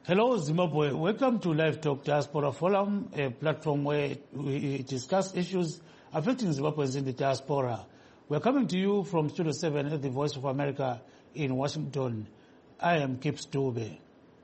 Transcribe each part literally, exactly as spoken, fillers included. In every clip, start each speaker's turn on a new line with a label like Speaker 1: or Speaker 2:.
Speaker 1: Hello, Zimbabwe. Welcome to Live Talk Diaspora Forum, a platform where we discuss issues affecting Zimbabweans in the diaspora. We're coming to you from Studio seven at the Voice of America in Washington. I am Kip Stube.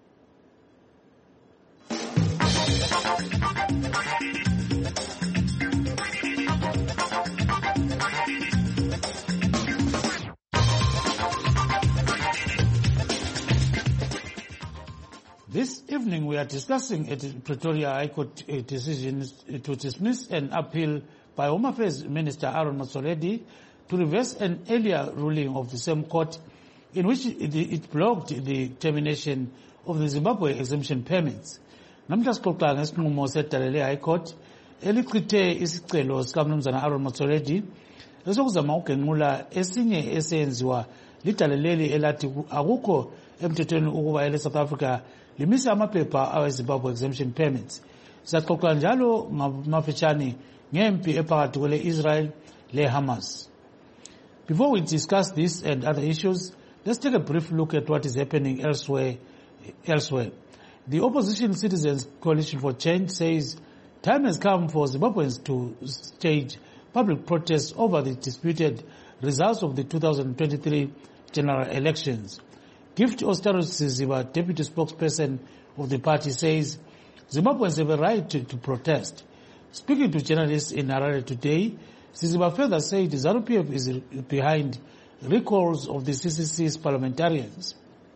Speaker 1: This evening we are discussing a Pretoria High Court decision to dismiss an appeal by Home Affairs Minister Aaron Motsoaledi to reverse an earlier ruling of the same court in which it, it blocked the termination of the Zimbabwe exemption permits. Namhla sixoxa ngesinqumo seDalele High Court elichithe isicelo sikaMnumzana Aaron Motsoaledi esokuzama ukugenqula esinye esenziwa lidaleleli elathi akukho emthethweni ukuba ele South Africa limisa amaphepha awe Zimbabwe exemption permits. Siyaxoxa njalo ngamafitshane ngempi ephakathi kwele Israel le Hamas. Before we discuss this and other issues, let's take a brief look at what is happening elsewhere. Elsewhere, the Opposition Citizens Coalition for Change says time has come for Zimbabweans to stage public protests over the disputed results of the two thousand twenty-three general elections. Gift Ostaros Siziba, deputy spokesperson of the party, says Zimbabweans have a right to, to protest. Speaking to journalists in Harare today, Siziba further said ZANU P F is behind recalls of the C C C's parliamentarians.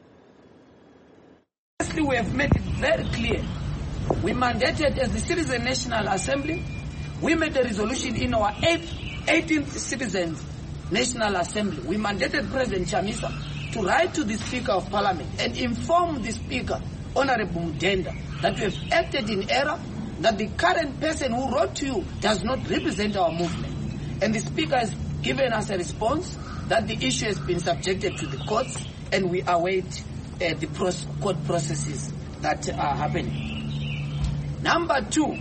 Speaker 2: Firstly, we have made it very clear. We mandated as the Citizen National Assembly, we made a resolution in our eighteenth Citizens National Assembly. We mandated President Chamisa to write to the Speaker of Parliament and inform the Speaker, Honorable Mudenda, that we have acted in error, that the current person who wrote to you does not represent our movement. And the Speaker has given us a response that the issue has been subjected to the courts and we await uh, the pros- court processes that are happening. Number two,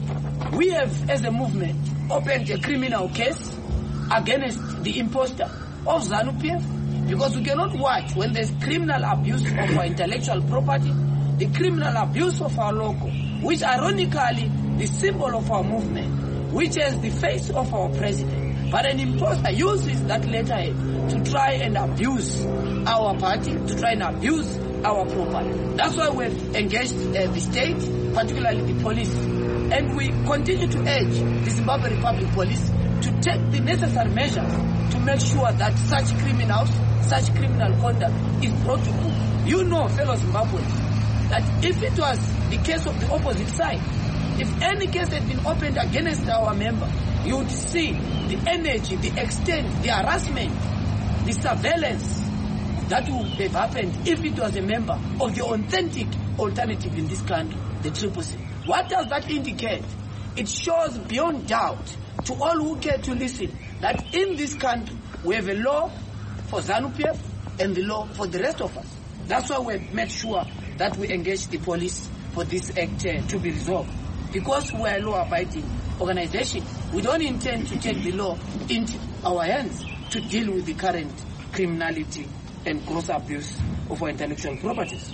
Speaker 2: we have as a movement opened a criminal case against the imposter of ZANU P F because we cannot watch when there's criminal abuse of our intellectual property, the criminal abuse of our logo, which ironically the symbol of our movement, which is the face of our president. But an imposter uses that letterhead to try and abuse our party, to try and abuse our property. That's why we've engaged uh, the state, particularly the police. And we continue to urge the Zimbabwe Republic Police to take the necessary measures to make sure that such criminals, such criminal conduct is brought to book. You know, fellow Zimbabweans, that if it was the case of the opposite side, if any case had been opened against our member, you would see the energy, the extent, the harassment, the surveillance that would have happened if it was a member of the authentic alternative in this country, the Triple C. What does that indicate? It shows beyond doubt to all who care to listen that in this country we have a law for ZANU P F and the law for the rest of us. That's why we made sure that we engage the police for this act uh, to be resolved. Because we are a law-abiding organization, we don't intend to take the law into our hands to deal with the current criminality and gross abuse of our intellectual properties.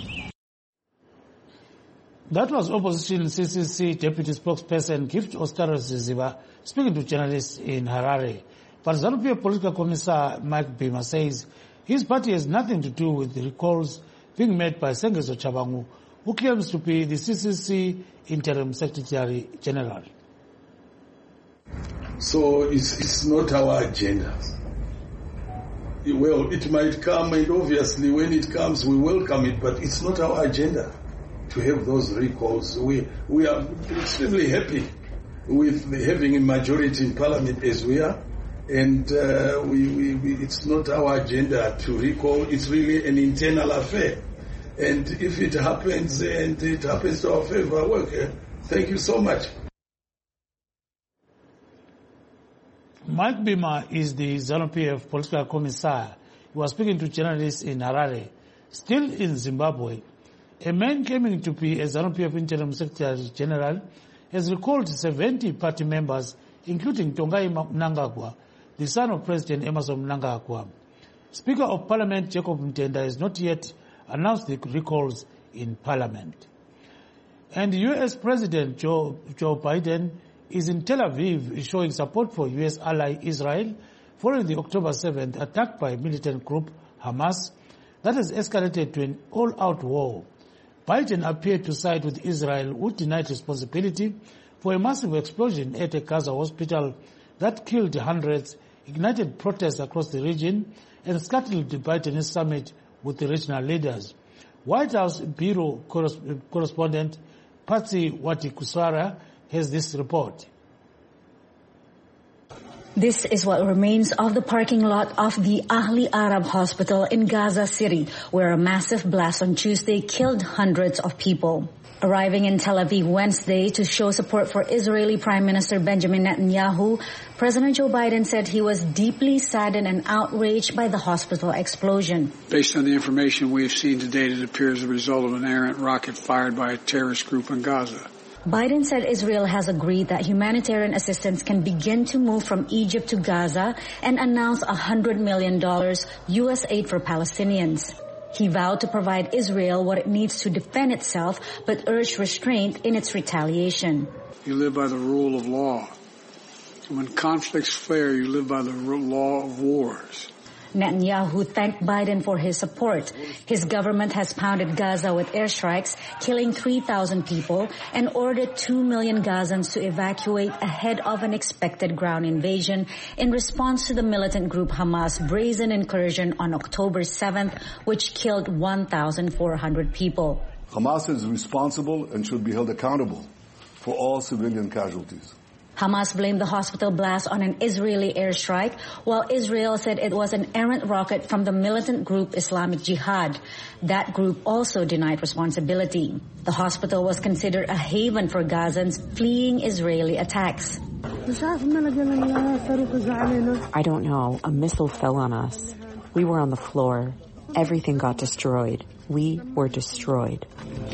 Speaker 1: That was Opposition C C C Deputy Spokesperson Gift Ostaros Siziba speaking to journalists in Harare. But ZANU P F Political Commissar Mike Bima says his party has nothing to do with the recalls being made by Sengezo Chabangu, who claims to be the C C C Interim Secretary General.
Speaker 3: So it's, it's not our agenda. Well, it might come, and obviously when it comes we welcome it, but it's not our agenda to have those recalls. We we are extremely happy with having a majority in Parliament as we are, and uh, we, we, we it's not our agenda to recall. It's really an internal affair, and if it happens and it happens to our favor, well, okay, thank you so much.
Speaker 1: Mike Bima is the ZANU P F Political Commissar. He was speaking to journalists in Harare. Still in Zimbabwe, a man claiming to be a ZANU P F Interim Secretary General has recalled seventy party members, including Tongai Mnangagwa, the son of President Emmerson Mnangagwa. Speaker of Parliament Jacob Mtenda has not yet announced the recalls in Parliament. And U S President Joe, Joe Biden is in Tel Aviv showing support for U S ally Israel following the October seventh attack by militant group Hamas that has escalated to an all-out war. Biden appeared to side with Israel, who denied responsibility for a massive explosion at a Gaza hospital that killed hundreds, ignited protests across the region, and scuttled the Biden summit with the regional leaders. White House Bureau correspondent Patsy Watikuswara has this report.
Speaker 4: This is what remains of the parking lot of the Ahli Arab Hospital in Gaza City, where a massive blast on Tuesday killed hundreds of people. Arriving in Tel Aviv Wednesday to show support for Israeli Prime Minister Benjamin Netanyahu, President Joe Biden said he was deeply saddened and outraged by the hospital explosion.
Speaker 5: Based on the information we have seen to date, it appears the result of an errant rocket fired by a terrorist group in Gaza.
Speaker 4: Biden said Israel has agreed that humanitarian assistance can begin to move from Egypt to Gaza and announced one hundred million dollars U S aid for Palestinians. He vowed to provide Israel what it needs to defend itself, but urged restraint in its retaliation.
Speaker 5: You live by the rule of law. When conflicts flare, you live by the law of wars.
Speaker 4: Netanyahu thanked Biden for his support. His government has pounded Gaza with airstrikes, killing three thousand people, and ordered two million Gazans to evacuate ahead of an expected ground invasion in response to the militant group Hamas' brazen incursion on October seventh, which killed one thousand four hundred people.
Speaker 6: Hamas is responsible and should be held accountable for all civilian casualties.
Speaker 4: Hamas blamed the hospital blast on an Israeli airstrike, while Israel said it was an errant rocket from the militant group Islamic Jihad. That group also denied responsibility. The hospital was considered a haven for Gazans fleeing Israeli attacks.
Speaker 7: I don't know. A missile fell on us. We were on the floor. Everything got destroyed. We were destroyed.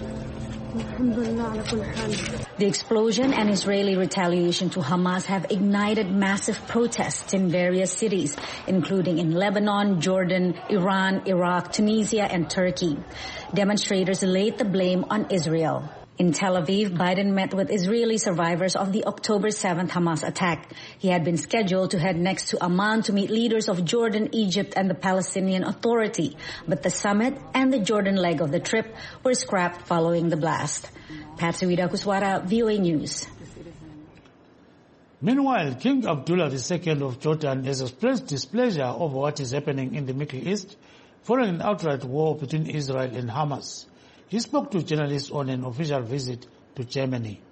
Speaker 4: The explosion and Israeli retaliation to Hamas have ignited massive protests in various cities, including in Lebanon, Jordan, Iran, Iraq, Tunisia, and Turkey. Demonstrators laid the blame on Israel. In Tel Aviv, Biden met with Israeli survivors of the October seventh Hamas attack. He had been scheduled to head next to Amman to meet leaders of Jordan, Egypt, and the Palestinian Authority. But the summit and the Jordan leg of the trip were scrapped following the blast. Patsy Watikuswara, V O A News.
Speaker 1: Meanwhile, King Abdullah the Second of Jordan has expressed displeasure over what is happening in the Middle East following an outright war between Israel and Hamas. He spoke to journalists on an official visit to Germany.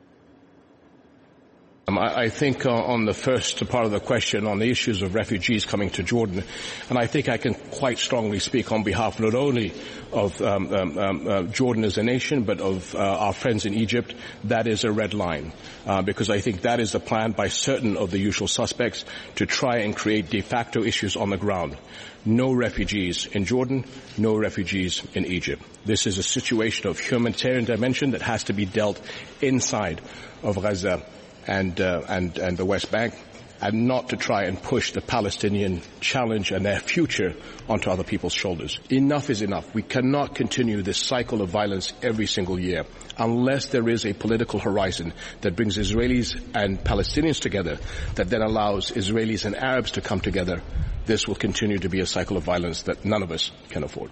Speaker 8: Um, I, I think uh, on the first part of the question on the issues of refugees coming to Jordan, and I think I can quite strongly speak on behalf not only of um, um, um, uh, Jordan as a nation, but of uh, our friends in Egypt, that is a red line. Uh, because I think that is the plan by certain of the usual suspects to try and create de facto issues on the ground. No refugees in Jordan, no refugees in Egypt. This is a situation of humanitarian dimension that has to be dealt inside of Gaza and, uh, and, and the West Bank, and not to try and push the Palestinian challenge and their future onto other people's shoulders. Enough is enough. We cannot continue this cycle of violence every single year unless there is a political horizon that brings Israelis and Palestinians together, that then allows Israelis and Arabs to come together. This will continue to be a cycle of violence that none of us can afford.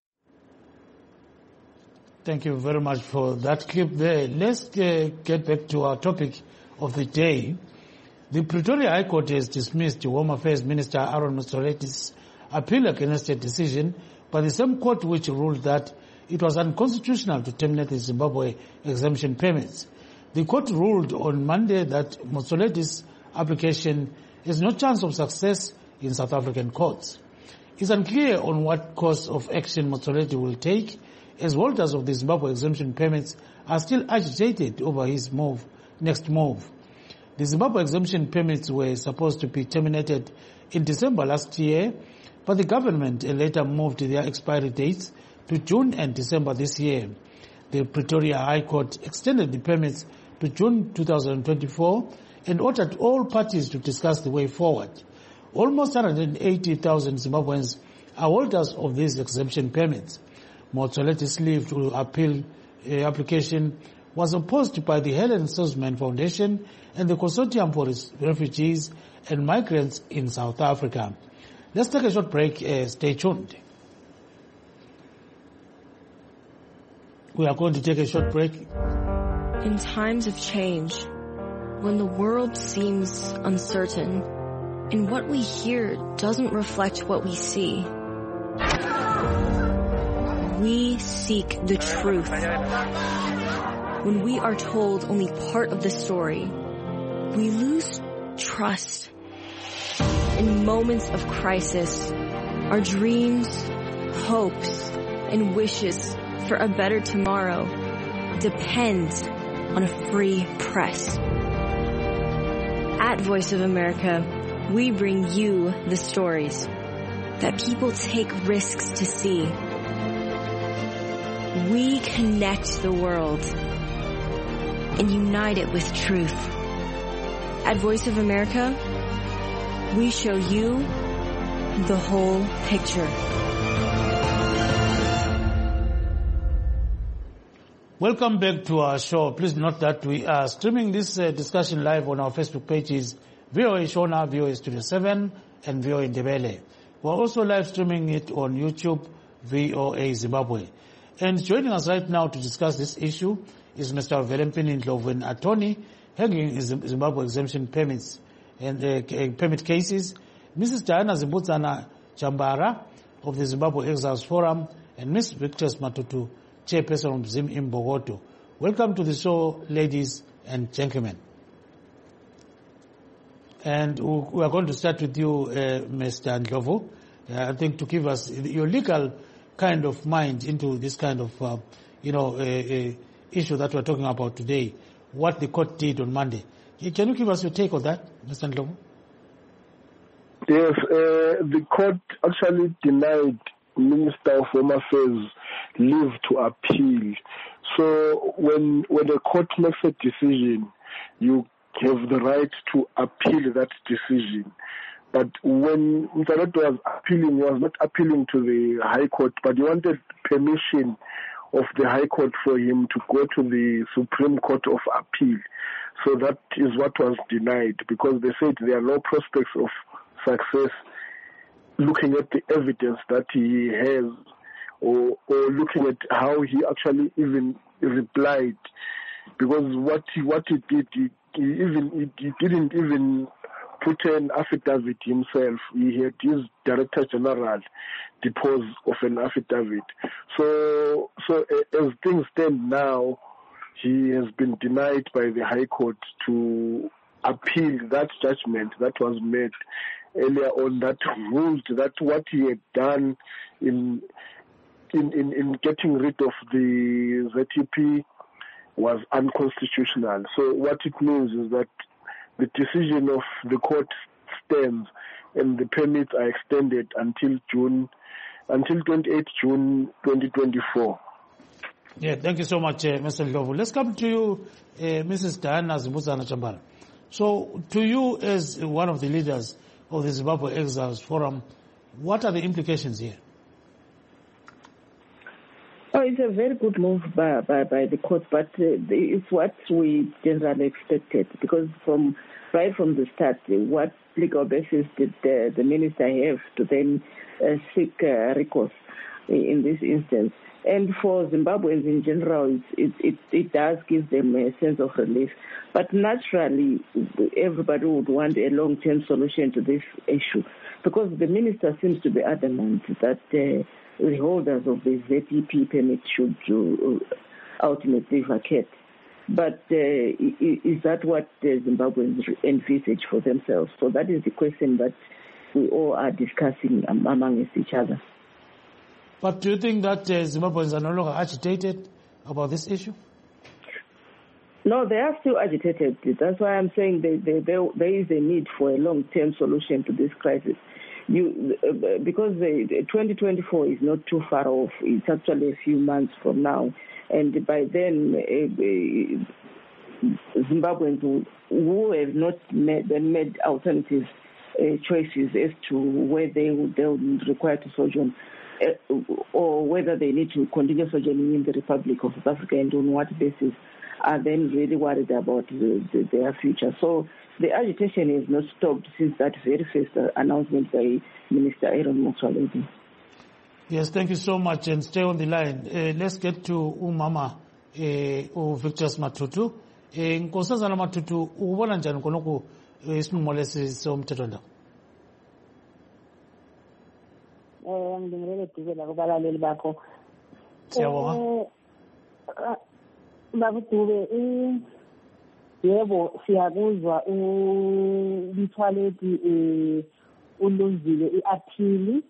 Speaker 1: Thank you very much for that clip there. Let's uh, get back to our topic of the day. The Pretoria High Court has dismissed Home Affairs Minister Aaron Motsoaledi's appeal against a decision by the same court which ruled that it was unconstitutional to terminate the Zimbabwe exemption payments. The court ruled on Monday that Motsoaledi's application has no chance of success in South African courts. It's unclear on what course of action Motsoaledi will take, as holders of the Zimbabwe exemption payments are still agitated over his move, next move. The Zimbabwe exemption payments were supposed to be terminated in December last year, but the government later moved their expiry dates to June and December this year. The Pretoria High Court extended the payments to June two thousand twenty-four and ordered all parties to discuss the way forward. Almost one hundred eighty thousand Zimbabweans are holders of these exemption payments. Motsoaledi's leave to appeal uh, application was opposed by the Helen Suzman Foundation and the Consortium for Refugees and Migrants in South Africa. Let's take a short break. Uh, stay tuned. We are going to take a short break.
Speaker 9: In times of change, when the world seems uncertain and what we hear doesn't reflect what we see, we seek the truth. When we are told only part of the story, we lose trust. In moments of crisis, our dreams, hopes, and wishes for a better tomorrow depend on a free press. At Voice of America, we bring you the stories that people take risks to see. We connect the world and unite it with truth. At Voice of America, we show you the whole picture.
Speaker 1: Welcome back to our show. Please note that we are streaming this uh, discussion live on our Facebook pages, V O A Shona, V O A Studio seven, and V O A Ndebele. We're also live streaming it on YouTube, V O A Zimbabwe. And joining us right now to discuss this issue is Mister Velempini Ndlovu, an attorney handling Zimbabwe exemption permits and uh, permit cases, Missus Diana Zimbudzana Chambara of the Zimbabwe Exiles Forum, and Miz Victor Matutu, chairperson of Zim in Bogoto. Welcome to the show, ladies and gentlemen. And we are going to start with you, uh, Mister Ndlovu, uh, I think to give us your legal kind of mind into this kind of, uh, you know, uh, uh, issue that we're talking about today, what the court did on Monday. Can you give us your take on that, Mister Ndlovu?
Speaker 10: Yes, uh, the court actually denied Minister of Home Affairs leave to appeal. So when when the court makes a decision, you have the right to appeal that decision. But when Mister Ruto was appealing, he was not appealing to the High Court, but he wanted permission of the High Court for him to go to the Supreme Court of Appeal. So that is what was denied, because they said there are no prospects of success looking at the evidence that he has, or, or looking at how he actually even replied. Because what he, what he did, he, he even he, he didn't even put an affidavit himself. He had his Director General depose of an affidavit. So, so as things stand now, he has been denied by the High Court to appeal that judgment that was made earlier on, that ruled that what he had done in in, in, in getting rid of the Z T P was unconstitutional. So what it means is that the decision of the court stands and the permits are extended until June, until twenty-eighth June twenty twenty-four.
Speaker 1: Yeah, thank you so much, uh, Mister Ndlovu. Let's come to you, uh, Missus Diana Zimbudzana Chambara. So, to you as one of the leaders of the Zimbabwe Exiles Forum, what are the implications here?
Speaker 11: Oh, it's a very good move by by, by the court, but uh, it's what we generally expected, because from right from the start, what legal basis did the, the minister have to then uh, seek uh, recourse in this instance? And for Zimbabweans in general, it, it, it does give them a sense of relief. But naturally, everybody would want a long-term solution to this issue, because the minister seems to be adamant that uh, the holders of the Z T P permit should uh, ultimately vacate. But uh, is that what the Zimbabweans envisage for themselves? So that is the question that we all are discussing amongst each other.
Speaker 1: But do you think that uh, Zimbabweans are no longer agitated about this issue?
Speaker 11: No, they are still agitated. That's why I'm saying they, they, they, there is a need for a long-term solution to this crisis. You, uh, because the, twenty twenty-four is not too far off. It's actually a few months from now. And by then, uh, uh, Zimbabweans who, who have not made, made alternatives uh, choices as to where they would they would require to sojourn, uh, or whether they need to continue sojourning in the Republic of South Africa, and on what basis are then really worried about the, the, their future. So the agitation has not stopped since that very first uh, announcement by Minister Aaron Motsoaledi.
Speaker 1: Yes, thank you so much, and stay on the line. Uh, let's get to Umama uh, Victus Matutu. Nkosazana Matutu, ubona njani konoku isinqumo lesi somthetho lo?
Speaker 12: Eh ngingilele duze la kubalaleli bakho.
Speaker 1: Siyabonga.
Speaker 12: Babudube eh yebo siyakuzwa umthwaleti eh ulunzile iappeal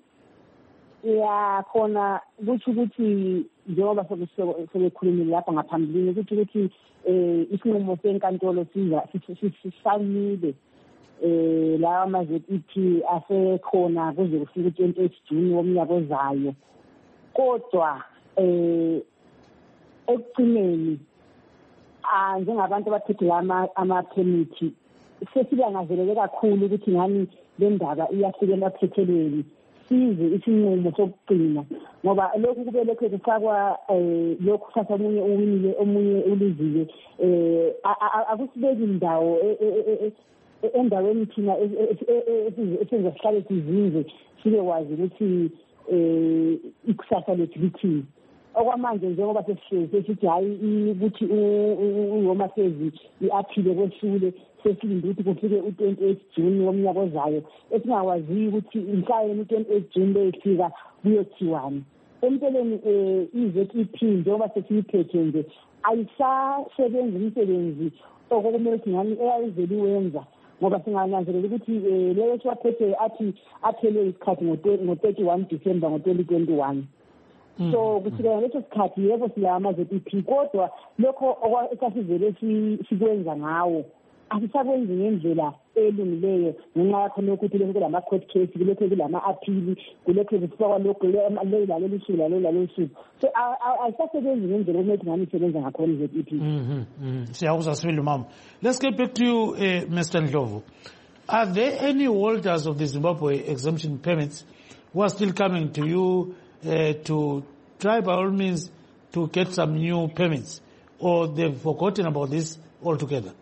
Speaker 12: ya khona kuthi ukuthi njengoba sokukhulumile lapha ngaphambilini kuthi ukuthi eh isinqumo senkantolo siza sifanele eh lawa ma Z E P asekhona kuze kufike twenty-eight June womnyaka ozayo, kodwa eh ekugcineni ah njengabantu abaphethe lama ama permit sesilangazelele kakhulu ukuthi ngani le ndaba iyafikelela phethelweni size isinqumo sokugcina, ngoba lokhu kube lokho kufakwa eh lokhu kuthatha omunye uwinile omunye ulizile eh akusibeki indawo endaweni thina esizohlale sizinze sibe wazi ukuthi eh ikusasa lethu lithini. Okwamanje njengoba sesithi hayi ukuthi uHoma Fezi iaphile kwesule sesilinde ukuthi kufike u-twenty-eight June womnyaka ozayo, esingawazi ukuthi inhlaya u-twenty-eight June beyifika kuyothiwani. Empeleni eh i-Z E P njengoba sesiyiphethe nje ayisasebenzi umsebenzi okumele ukuthi ngani eyayizeliwenza, ngoba singananzelela ukuthi leyo siwaphethe athi aphele isikhathi ngo-thirty-one December ngo-twenty twenty-one. So kusukela leso sikhathi yebo silama Z E P, kodwa lokho okwasivele sikwenza ngawo asisakwenzi ngendlela elungileyo ngenxa yakho nokuthi lokho kulama court case, kulokho kulama appeal, kulokho kufakwa lokho lela leli suku lela leli suku. So ayisasebenzi ngendlela okumele ngani isebenza ngakhona i-Z E P.
Speaker 1: Mhm. Siyakuzwa sibili mama. Let's get back to you, uh, Mister Ndlovu. Are there any holders of the Zimbabwe exemption permits who are still coming to you uh, to try by all means to get some new permits, or they've forgotten about this altogether?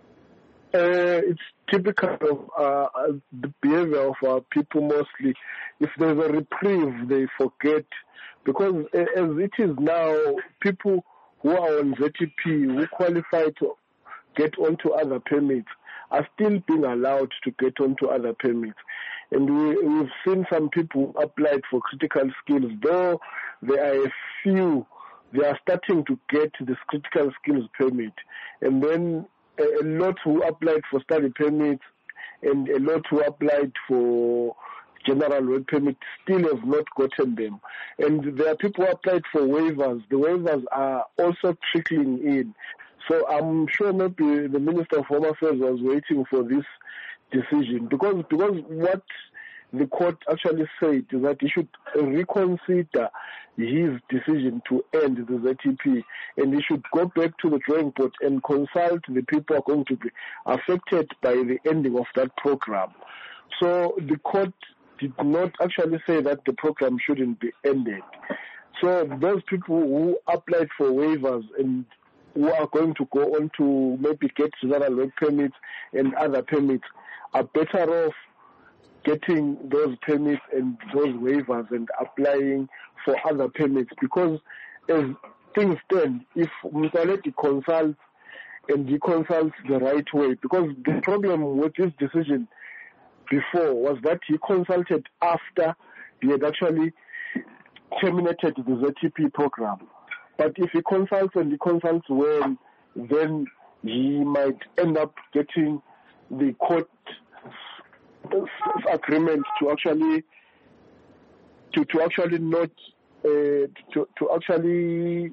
Speaker 10: Uh, it's typical of uh, the behavior of our people mostly. If there's a reprieve, they forget. Because uh, as it is now, people who are on Z E P, who qualify to get onto other permits, are still being allowed to get onto other permits. And we, we've seen some people applied for critical skills, though there are a few, they are starting to get this critical skills permit. And then a lot who applied for study permits and a lot who applied for general work permit still have not gotten them. And there are people who applied for waivers. The waivers are also trickling in. So I'm sure maybe the Minister of Home Affairs was waiting for this decision, because because what the court actually said is that he should reconsider his decision to end the Z E P, and he should go back to the drawing board and consult the people who are going to be affected by the ending of that program. So the court did not actually say that the program shouldn't be ended. So those people who applied for waivers and who are going to go on to maybe get general work permits and other permits are better off getting those permits and those waivers and applying for other permits, because as things stand, if Motsoaledi consults and he consults the right way, because the problem with this decision before was that he consulted after he had actually terminated the Z E P program. But if he consults and he consults well, then he might end up getting the court agreement to actually to to actually not uh, to to actually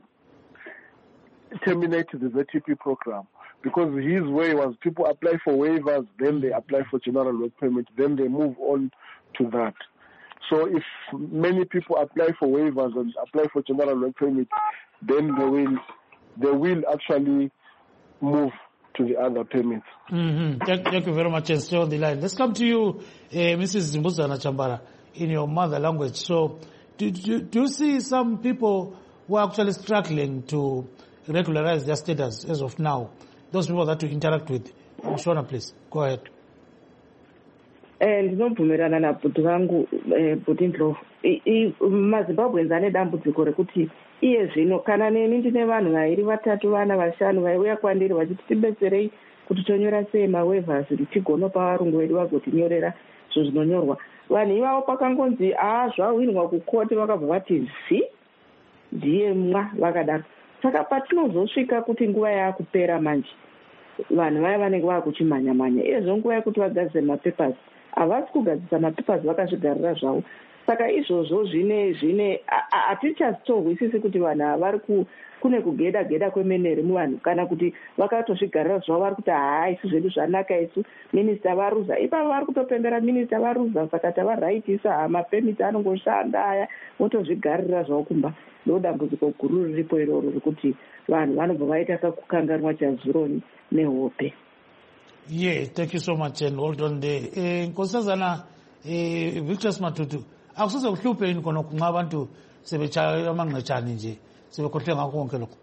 Speaker 10: terminate the Z E P program, because his way was people apply for waivers, then they apply for general work permit, then they move on to that. So if many people apply for waivers and apply for general work permit, then they will they will actually move to the other permits.
Speaker 1: Mm-hmm. Thank, thank you very much, and stay on the line. Let's come to you, uh, Missus Zimbuzana Chambara, in your mother language. So, do, do, do you see some people who are actually struggling to regularize their status as of now? Those people that you interact with. Shona, please, go ahead.
Speaker 11: Ndinobvumirana nabhuti vangu bhuti Ndlovu. maZimbabweans ane dambudziko rekuti iye zvino kana neni ndine vanhu vairi vatatu vana vashanu vaiuya kwandiri vachiti tibetserei kuti tonyora sei mawevhers kuti tigonopa varungu vedu vagotinyorera zvo zvinonyorwa. Vanhu ivavo pakangonzi aa zvawinwa kukoti vakabva vati zi ndiye mwa vakadaro. Saka patinozosvika kuti nguva yaakupera manje vanhu vaya vanenge vaakuchimhanya-mhanya izvo nguva yekuti vagadzire mapepasi havasi kugadzisa mapepasi vakazvigarira zvavo. Saka izvozvo zvine zvine hatichazohwisisi kuti vanhu havari kune kugeda-geda kwemeneri muvanhu kana kuti vakatozvigarira zvavo vari kuti haa isu zvedu zvanaka isu minista varuza. Ipavo vari kutopembera minista varuza saka tavaraiitisa haa mapemiti anongoshanda aya votozvigarira zvavo kumba. Ndo dambudziko guru riripo iroro rekuti vanhu vanobva vaita kakukanganwa chazuroni nehope.
Speaker 1: Yeah, thank you so much and hold on there. Eh, Nkosazana eh, Victus Matutu. Akusiza kuhluphe yini khona kunqa abantu sebechaya amangqetshane nje sebekhohle ngakho konke lokho.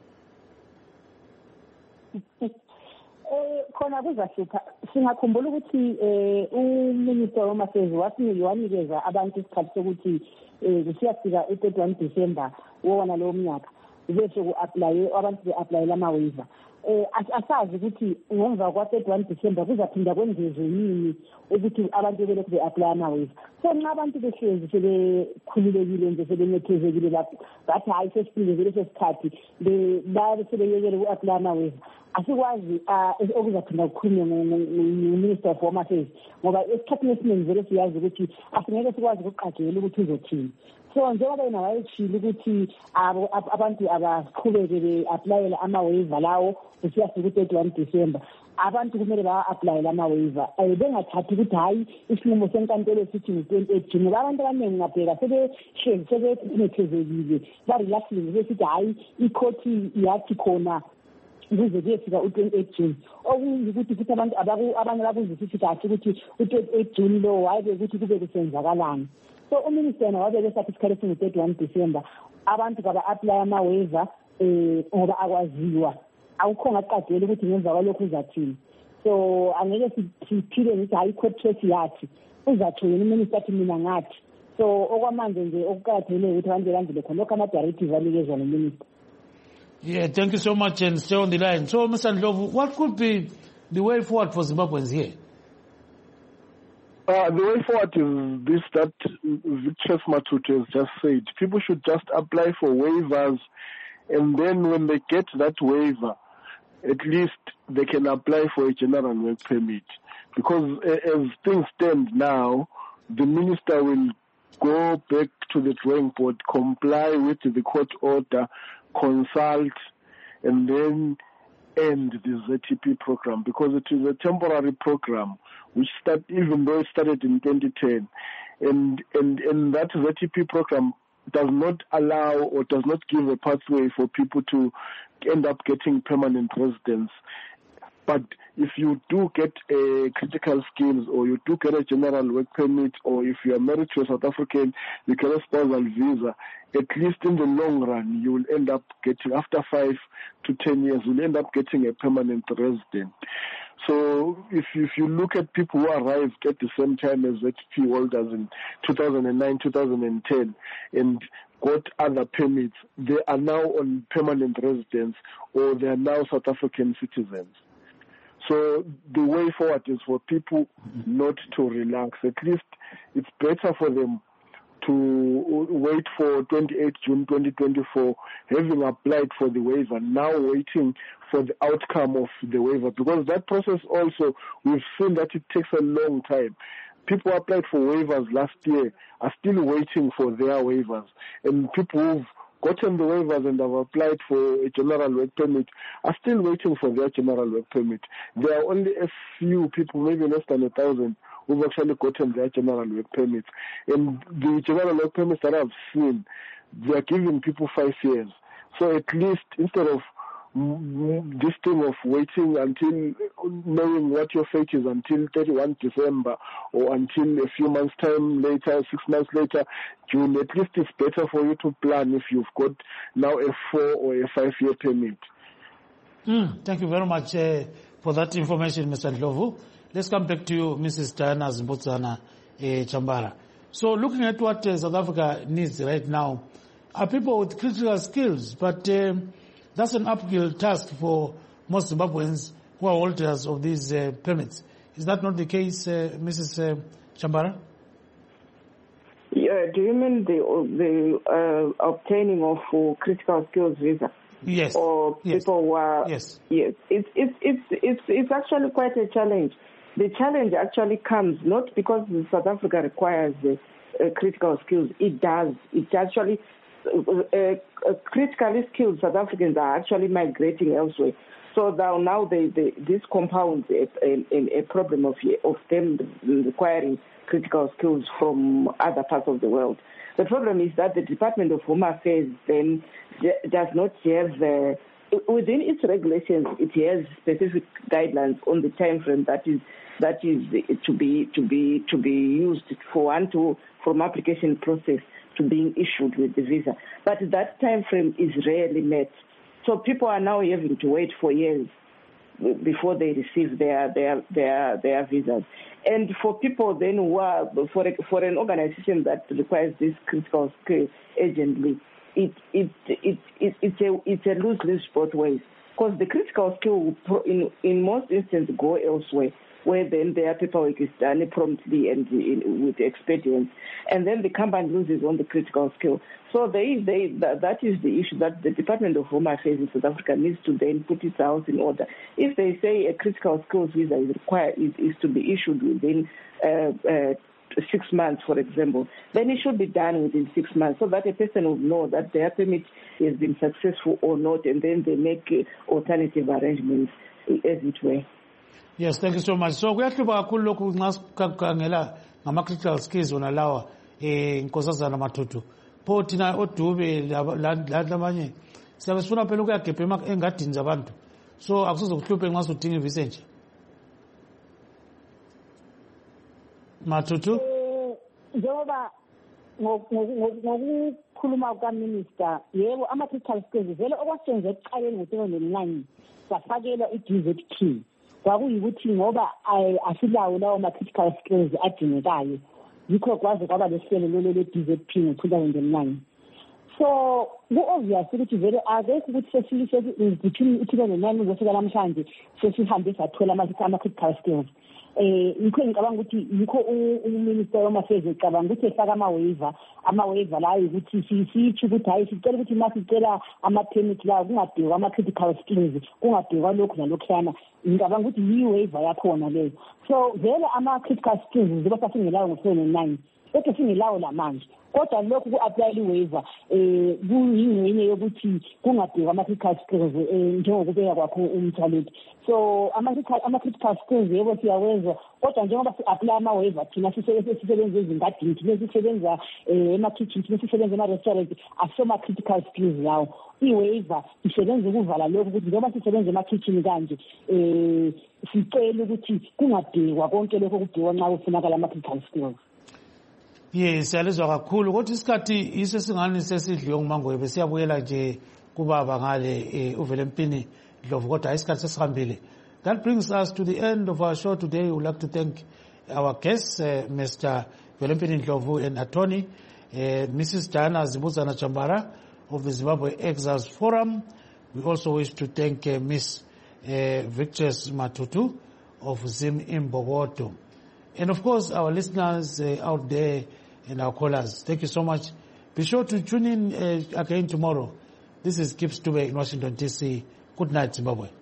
Speaker 12: Eh khona kuzahlupha singakhumbula ukuthi eh uminister womafezi wanikeza abantu isikhathi sokuthi eh kusiyafika u-thirty-one December wona lo mnyaka bese ku-apply abantu be-applyela ama-waiver. Eh asazi ukuthi ngemva kwa-thirty-one December kuzaphinda kwenzezwe yini ukuthi abantu belokhu be-apply ama-waiver. So nxa abantu behlezi sebekhululekile nje sebenethezekile lapho bathi hayi sesiphinde leso sikhathi babe sebeyekele uku-apply ama-waiver. Asikwazi okuzaphinda kukhulunywe nguminister of Home Affairs ngoba esikhathini esiningi vele siyazi ukuthi asingeke sikwazi ukuqagela ukuthi uzothini. So njengoba yena wayetshilo ukuthi abantu abaqhubeke be-applyela ama-waiver lawo kusiyafika u-thirty-one December abantu kumele ba-applyele ama-waiver bengathathi ukuthi hhayi isinqumo senkantolo esithi ngu-twenty-eight June ngoba abantu abaningi ngabheka sebehlezi sebenethezekile barelaxile besithi hhayi ikhothi yathi khona ukuze kuyefika u-twenty-eight June okuyikuthi futhi abantu abanye bakuzwisisi kahle ukuthi u-twenty-eight June lo waye ukuthi kube kusenzakalani. So uminister yena wabeke sathi isikhathi esingu-thirty-one December abantu kaba-apply ama-waiver um ngoba akwaziwa awukho ngaqagela ukuthi ngemva kwalokhu uzathini. So angeke siphile ngithi hayi i-court case yathi uzatsho yena uminister athi mina ngathi. So okwamanje nje okuqakathekile ukuthi abantu belandele khona lokhu ama-directive anikezwa nominister.
Speaker 1: Yeah, thank you so much and stay on the line. So, Mister Ndlovu, what could be the way forward for Zimbabweans here?
Speaker 10: Uh, the way forward is this that Victor Matutu has just said. People should just apply for waivers, and then when they get that waiver, at least they can apply for a general work permit. Because uh, as things stand now, the minister will go back to the drawing board, comply with the court order, consult, and then end the Z T P program, because it is a temporary program which start, even though it started in twenty ten, and and and that Z T P program does not allow or does not give a pathway for people to end up getting permanent residence. But if you do get a critical skills, or you do get a general work permit, or if you are married to a South African, you get a spousal visa, at least in the long run, you will end up getting, after five to ten years, you'll end up getting a permanent resident. So if, if you look at people who arrived at the same time as Z T P holders in two thousand nine, two thousand ten, and got other permits, they are now on permanent residence, or they are now South African citizens. So the way forward is for people not to relax. At least it's better for them to wait for twenty-eighth June twenty twenty-four, having applied for the waiver, now waiting for the outcome of the waiver. Because that process also, we've seen that it takes a long time. People who applied for waivers last year are still waiting for their waivers. And people who've gotten the waivers and have applied for a general work permit are still waiting for their general work permit. There are only a few people, maybe less than a thousand, who've actually gotten their general work permits. And the general work permits that I've seen, they are giving people five years. So at least instead of this thing of waiting until knowing what your fate is until thirty-first of December or until a few months time later, six months later, June, at least it's better for you to plan if you've got now a four or a five year permit.
Speaker 1: Mm, thank you very much uh, for that information, Mister Ndlovu. Let's come back to you, Missus Diana Zimbudzana uh, Chambara. So looking at what uh, South Africa needs right now, are people with critical skills, but um, that's an uphill task for most Zimbabweans who are holders of these uh, permits. Is that not the case, uh, Missus Uh, Chambara?
Speaker 11: Yeah, do you mean the the uh, obtaining of uh, critical skills visa?
Speaker 1: Yes.
Speaker 11: Or people
Speaker 1: yes.
Speaker 11: who are
Speaker 1: yes.
Speaker 11: Yes. It's it's it's it's it's actually quite a challenge. The challenge actually comes not because South Africa requires uh, uh, critical skills. It does. It actually uh, uh, critically skilled South Africans are actually migrating elsewhere. So now, now they, they, this compounds a, a, a problem of of them requiring critical skills from other parts of the world. The problem is that the Department of Home Affairs then does not have the, within its regulations, it has specific guidelines on the time frame that is that is to be to be to be used for one to from application process to being issued with the visa. But that time frame is rarely met. So people are now having to wait for years before they receive their their their their visas. And for people then who are for a, for an organization that requires this critical skill urgently, it it it, it it's a it's a lose lose both ways, because the critical skill will in in most instances go elsewhere, where then their paperwork is done promptly and in, with expedience, and then the company loses on the critical skill. So they, they, that, that is the issue that the Department of Home Affairs in South Africa needs to then put its house in order. If they say a critical skills visa is required, is, is to be issued within uh, uh, six months, for example, then it should be done within six months so that a person will know that their permit has been successful or not, and then they make uh, alternative arrangements as it were.
Speaker 1: Yes, thank you so much. So kuyahlupa kakhulu lokhu nxa sikhangela ngama-critical skills wona lawa eh Nkosazana Matutu. Pho thina oDube labanye siyabe sifuna phela ukuyagebha engadini zabantu. So akusoze kuhluphe nxa sudinga ivisa nje. Matutu?
Speaker 12: Njengoba ngokukhuluma kukaminister, yebo ama-critical skills vele okwasenze ekuqaleni ngo-two thousand nine safakelwa i-D Z P. Kwakuyikuthi ngoba asilawo lawo ma-critical skills adingekayo, yikho kwaze kwaba lesihlelo lolo le-D Z P ngo-two thousand nine. So ku-obvious ukuthi vele akekho ukuthi between two thousand nine ngoseka namhlanje sesihambe sathola ama-critical skills. Eh yikho ngicabanga ukuthi yikho uminister wama-affairs ecabanga ukuthi efaka ama-waiver ama-waiver layo ukuthi sisitsho ukuthi hayi sicela ukuthi masicela ama-permit lawo kungadingwa ama-critical skills, kungadingwa lokhu nalokhuyana. Ngicabanga ukuthi yi-waiver yakhona leyo. So vele ama-critical skills ziba sasingelayo ngo-two thousand nine, kodwa singelawo la manje. Kodwa lokhu ku-apply i-waiver eh kuyingxenye yokuthi kungadingwa ama-critical skills njengokubeka kwakho umthaleti. So ama-critical skills yebo siyawezwa, kodwa njengoba si-apply ama-waiver thina sisebenza ezingadini, thina sisebenza ema-kitchen, thina sisebenza ema-restaurant, asoma-critical skills lawo. I-waiver isebenza ukuvala lokhu ukuthi njengoba sisebenza ema-kitchen kanje um sicela ukuthi kungadingwa konke lokho okudingwa nxa kufunakala ama-critical skills.
Speaker 1: Yes, siyalizwa kakhulu kodwa isikhathi iso singani sesidliwe nguMangwebe. Siyabuyela nje kubaba ngale uVelempini Ndlovu kodwa isikhathi sesihambile. That brings us to the end of our show today. We would like to thank our guests, uh, Mister Velempini Ndlovu, and attorney uh, Missus Diana Zimbudzana Chambara of the Zimbabwe Exiles Forum. We also wish to thank uh, Miss uh, Victress Matutu of Zim Imbokodo. And of course, our listeners uh, out there and our callers, thank you so much. Be sure to tune in uh, again tomorrow. This is Gibbs Dube in Washington, D C. Good night, Zimbabwe.